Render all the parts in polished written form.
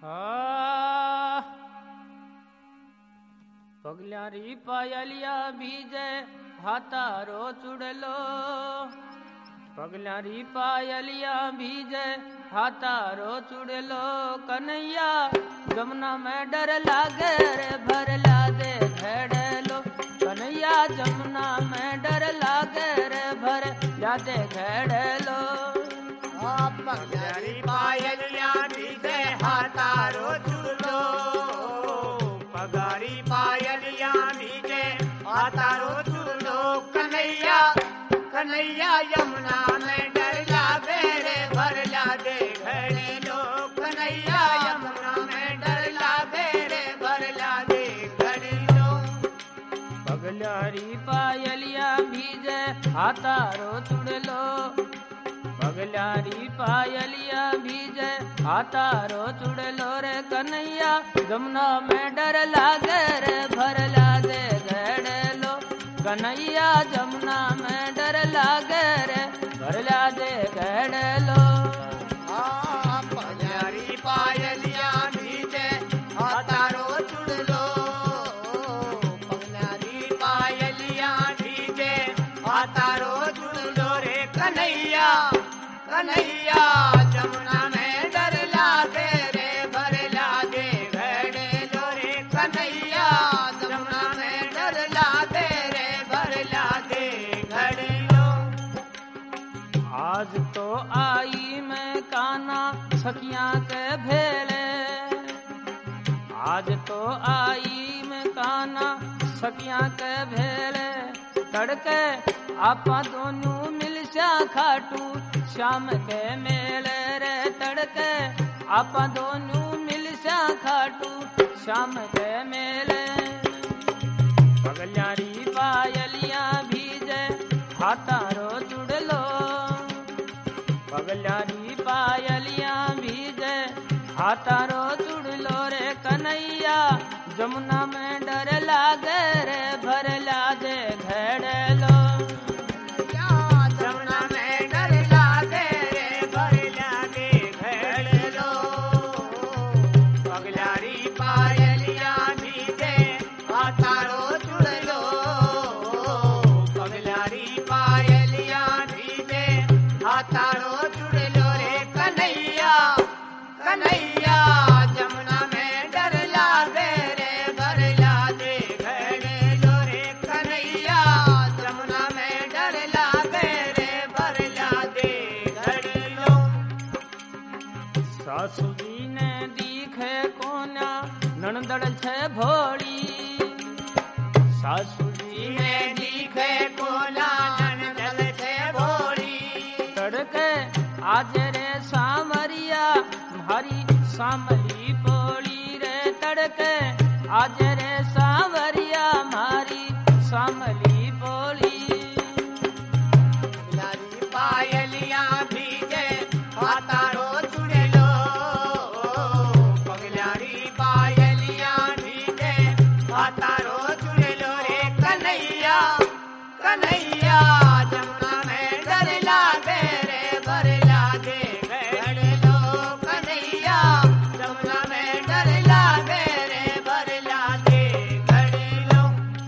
पगल्यारी पायलिया बीजे हाथारो चुड़लो, पगल्यारी पायलिया बीजे हाथारो चुड़लो। कन्हैया जमुना में डर लागे रे भरला दे घेड़लो। कन्हैया जमुना में डर लागे रे भरला दे घेड़लो। पगल्यारी पायलिया बीजे हाथारो चुड़लो, पगारी पायलिया बीजे हाथारो चुड़लो। कन्हैया कन्हैया यमुना में डर लागे रे भरला दे घेड़लो। कन्हैया यमुना में डर लागे रे भरला दे घेड़लो। पगल्यारी पायलिया बीजे हाथारो चुड़लो, पगल्यारी पायलिया बीजे हाथारो चुड़लो रे। कन्हैया जमुना में डर लागे रे भरला दे घेड़लो। कन्हैया जमुना में डर लागे रे भरला दे घेड़लो। पगल्यारी पायलिया बीजे हाथारो चुड़लो, पगल्यारी पायलिया बीजे हाथारो चुड़लो रे। कन्हैया कन्हैया जमुना में डर लागे रे भरला दे घेड़लो रे। कन्हैया जमुना में डर लागे रे भरला दे घेड़लो। आज तो आई मैं काना सखियां के भेले, आज तो आई मैं काना सखियां के भेले। तड़के आपा दोनों मिलशा खाटू शाम के मेले रे। तड़के आपा दोनों मिलशा खाटू शाम के मेले। पगल्यारी पायलिया बीजे हाथारो चुड़लो, पगल्यारी पायलिया बीजे हाथारो चुड़लो रे। कन्हैया जमुना में डर लागे रे भरला दे घेड़लो। जमुना में डर लागे रे भरला दे घेड़लो। पगल्यारी पायलिया बीजे हाथारो चुड़लो, पगल्यारी पायलिया बीजे हाथारो चुड़लो रे। कन्हैया कन्हैया जमुना में डर लागे रे भरला दे घेड़लो रे। कन्हैया जमुना में डर लागे रे भरला दे घेड़लो। सासू जी ने दीखे कोना नणदड़ छे भोली, सासू जी ने दिखे कोला ननदल से भोली। तड़के आज रे सामरिया भारी सामली बोली रे। तड़के आज रे सावरिया मारी सामली बोली। पगल्यारी पायलिया बीजे हाथारो चुड़लो, पगल्यारी पायलिया बीजे हाथारो चुड़लो रे। कन्हैया कन्हैया जमुना में डर लागे रे भरला दे घेड़लो। कन्हैया जमुना में डर लागे रे भरला दे घेड़लो।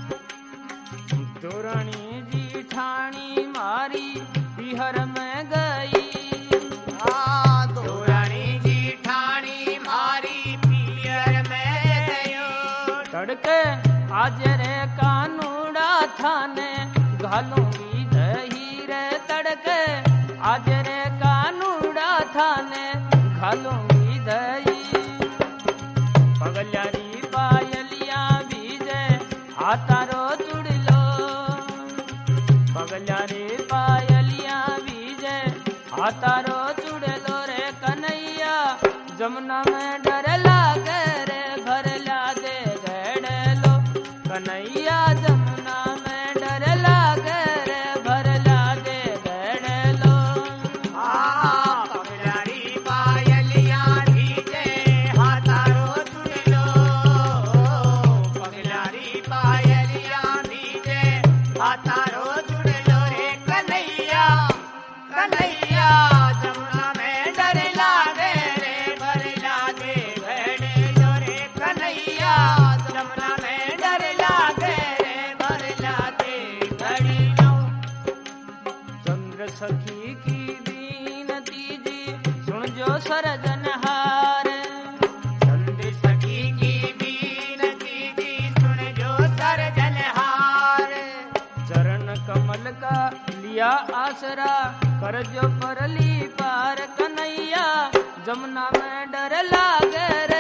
दुरानी जीठानी मारी बिहर में गई, दुरानी जीठानी मारी पियर में गयो। तड़के आज रे कानूड़ा थाने घालूंगी दही रे। तड़के आज रे कानूड़ा थाने घालूंगी दही। पगल्यारी पायलिया बीजे हाथारो चुड़लो, पगल्यारी पायलिया बीजे हाथारो चुड़लो रे। कन्हैया जमुना में डर लागे रे भरला दे घेड़लो। कन्हैया जमुना में डर लागे रे भरला दे घेड़लो। पगल्यारी पायलिया बीजे हाथारो चुड़लो, पगल्यारी पायलिया बीजे हाथारो चुड़लो रे। कन्हैया कन्हैया जमुना में डर लागे रे भरला दे सरजनहार। संत सखी की बीनती जी सुन जो सरजनहार। चरण कमल का लिया आसरा, कर जो परली पार कन्हैया, जमुना में डर लागे रे